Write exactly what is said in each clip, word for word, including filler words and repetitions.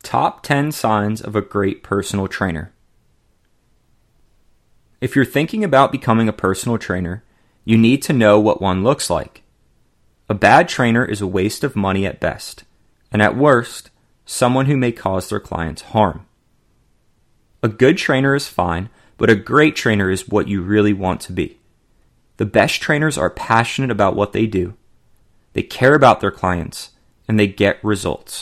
Top ten signs of a great personal trainer. If you're thinking about becoming a personal trainer, you need to know what one looks like. A bad trainer is a waste of money at best, and at worst, someone who may cause their clients harm. A good trainer is fine, but a great trainer is what you really want to be. The best trainers are passionate about what they do, they care about their clients, and they get results.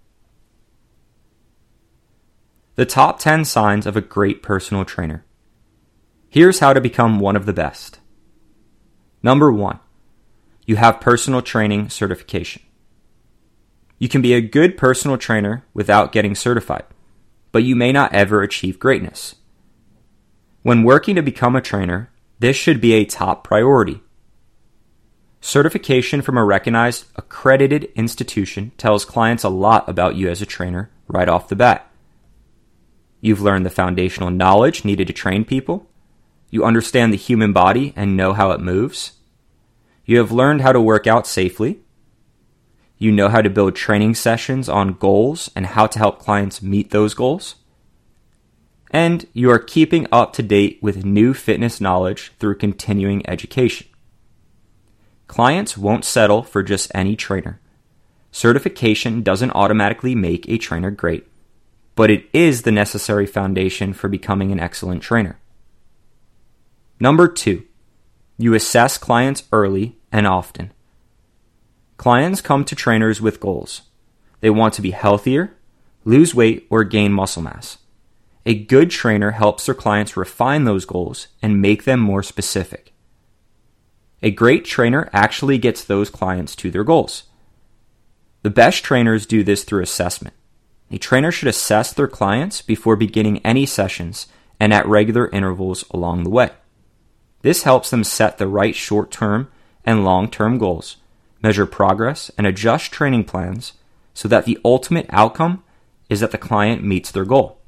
The top ten signs of a great personal trainer. Here's how to become one of the best. Number one, you have personal training certification. You can be a good personal trainer without getting certified, but you may not ever achieve greatness. When working to become a trainer, this should be a top priority. Certification from a recognized, accredited institution tells clients a lot about you as a trainer right off the bat. You've learned the foundational knowledge needed to train people. You understand the human body and know how it moves. You have learned how to work out safely. You know how to build training sessions on goals and how to help clients meet those goals. And you are keeping up to date with new fitness knowledge through continuing education. Clients won't settle for just any trainer. Certification doesn't automatically make a trainer great, but it is the necessary foundation for becoming an excellent trainer. Number two, you assess clients early and often. Clients come to trainers with goals. They want to be healthier, lose weight, or gain muscle mass. A good trainer helps their clients refine those goals and make them more specific. A great trainer actually gets those clients to their goals. The best trainers do this through assessment. A trainer should assess their clients before beginning any sessions and at regular intervals along the way. This helps them set the right short-term and long-term goals, measure progress, and adjust training plans so that the ultimate outcome is that the client meets their goal.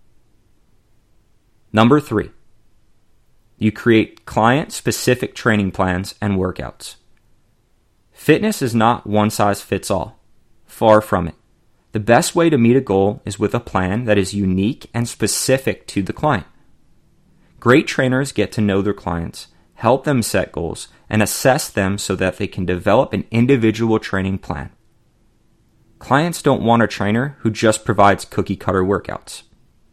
Number three, you create client-specific training plans and workouts. Fitness is not one size fits all. Far from it. The best way to meet a goal is with a plan that is unique and specific to the client. Great trainers get to know their clients, help them set goals, and assess them so that they can develop an individual training plan. Clients don't want a trainer who just provides cookie-cutter workouts.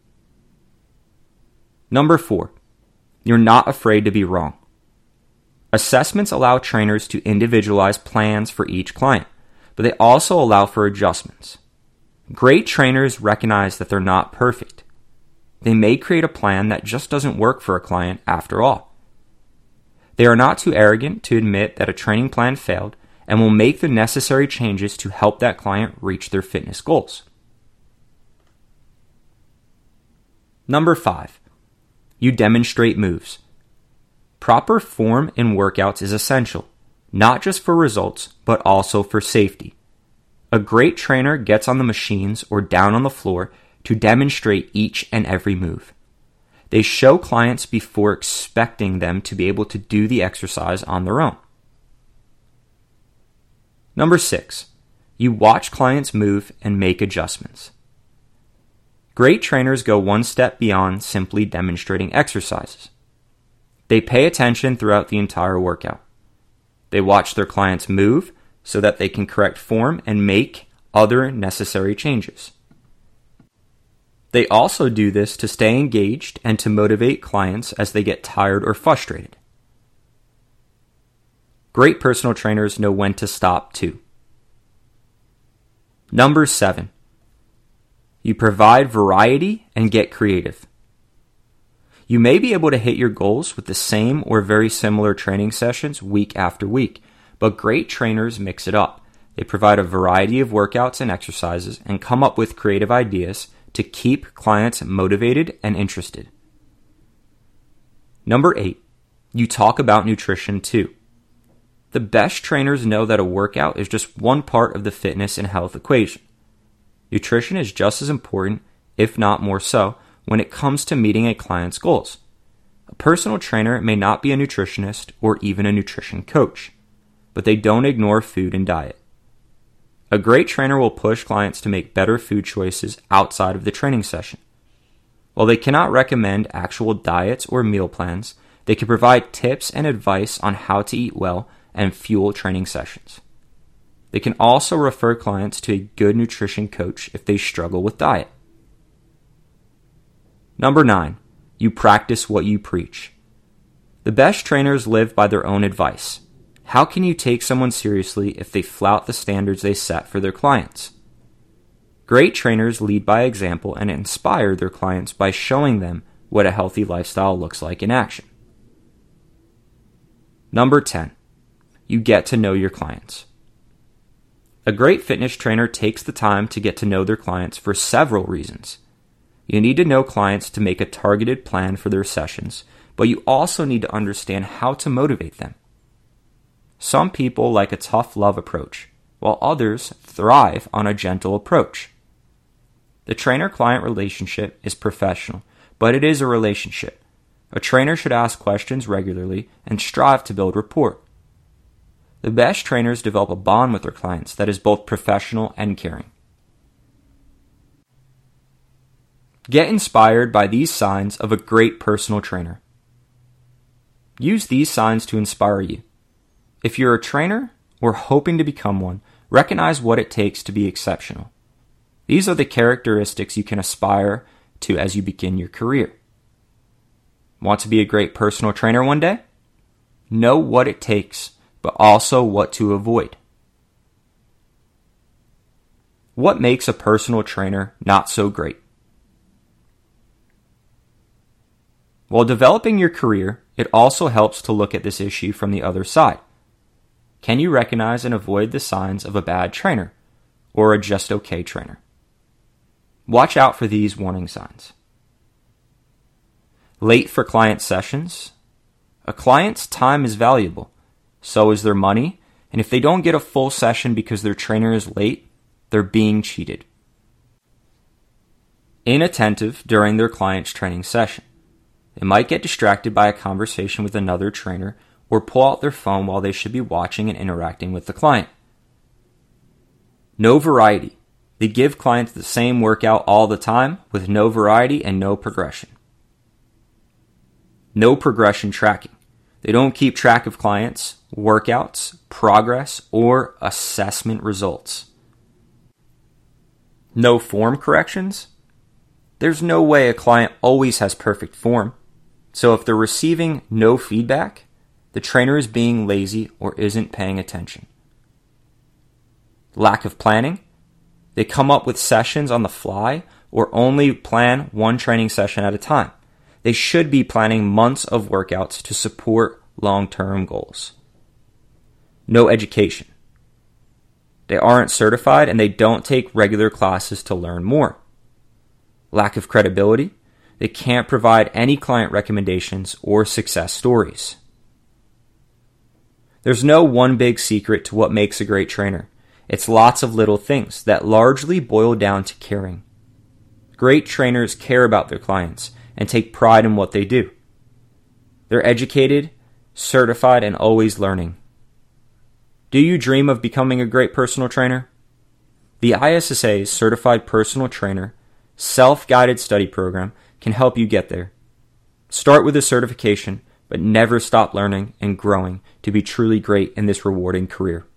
Number four, you're not afraid to be wrong. Assessments allow trainers to individualize plans for each client, but they also allow for adjustments. Great trainers recognize that they're not perfect. They may create a plan that just doesn't work for a client after all. They are not too arrogant to admit that a training plan failed and will make the necessary changes to help that client reach their fitness goals. Number five, you demonstrate moves. Proper form in workouts is essential, not just for results, but also for safety. A great trainer gets on the machines or down on the floor to demonstrate each and every move. They show clients before expecting them to be able to do the exercise on their own. Number six, you watch clients move and make adjustments. Great trainers go one step beyond simply demonstrating exercises. They pay attention throughout the entire workout. They watch their clients move so that they can correct form and make other necessary changes. They also do this to stay engaged and to motivate clients as they get tired or frustrated. Great personal trainers know when to stop too. Number seven, you provide variety and get creative. You may be able to hit your goals with the same or very similar training sessions week after week, but great trainers mix it up. They provide a variety of workouts and exercises and come up with creative ideas to keep clients motivated and interested. Number eight, you talk about nutrition too. The best trainers know that a workout is just one part of the fitness and health equation. Nutrition is just as important, if not more so, when it comes to meeting a client's goals. A personal trainer may not be a nutritionist or even a nutrition coach, but they don't ignore food and diet. A great trainer will push clients to make better food choices outside of the training session. While they cannot recommend actual diets or meal plans, they can provide tips and advice on how to eat well and fuel training sessions. They can also refer clients to a good nutrition coach if they struggle with diet. Number nine, you practice what you preach. The best trainers live by their own advice. How can you take someone seriously if they flout the standards they set for their clients? Great trainers lead by example and inspire their clients by showing them what a healthy lifestyle looks like in action. Number ten, you get to know your clients. A great fitness trainer takes the time to get to know their clients for several reasons. You need to know clients to make a targeted plan for their sessions, but you also need to understand how to motivate them. Some people like a tough love approach, while others thrive on a gentle approach. The trainer-client relationship is professional, but it is a relationship. A trainer should ask questions regularly and strive to build rapport. The best trainers develop a bond with their clients that is both professional and caring. Get inspired by these signs of a great personal trainer. Use these signs to inspire you. If you're a trainer or hoping to become one, recognize what it takes to be exceptional. These are the characteristics you can aspire to as you begin your career. Want to be a great personal trainer one day? Know what it takes, but also what to avoid. What makes a personal trainer not so great? While developing your career, it also helps to look at this issue from the other side. Can you recognize and avoid the signs of a bad trainer or a just okay trainer? Watch out for these warning signs. Late for client sessions. A client's time is valuable, so is their money, and if they don't get a full session because their trainer is late, they're being cheated. Inattentive during their client's training session. They might get distracted by a conversation with another trainer or pull out their phone while they should be watching and interacting with the client. No variety. They give clients the same workout all the time with no variety and no progression. No progression tracking. They don't keep track of clients, workouts, progress, or assessment results. No form corrections. There's no way a client always has perfect form. So if they're receiving no feedback, the trainer is being lazy or isn't paying attention. Lack of planning. They come up with sessions on the fly or only plan one training session at a time. They should be planning months of workouts to support long-term goals. No education. They aren't certified and they don't take regular classes to learn more. Lack of credibility. They can't provide any client recommendations or success stories. There's no one big secret to what makes a great trainer. It's lots of little things that largely boil down to caring. Great trainers care about their clients and take pride in what they do. They're educated, certified, and always learning. Do you dream of becoming a great personal trainer? The I S S A's Certified Personal Trainer self-guided study program can help you get there. Start with a certification, but never stop learning and growing to be truly great in this rewarding career.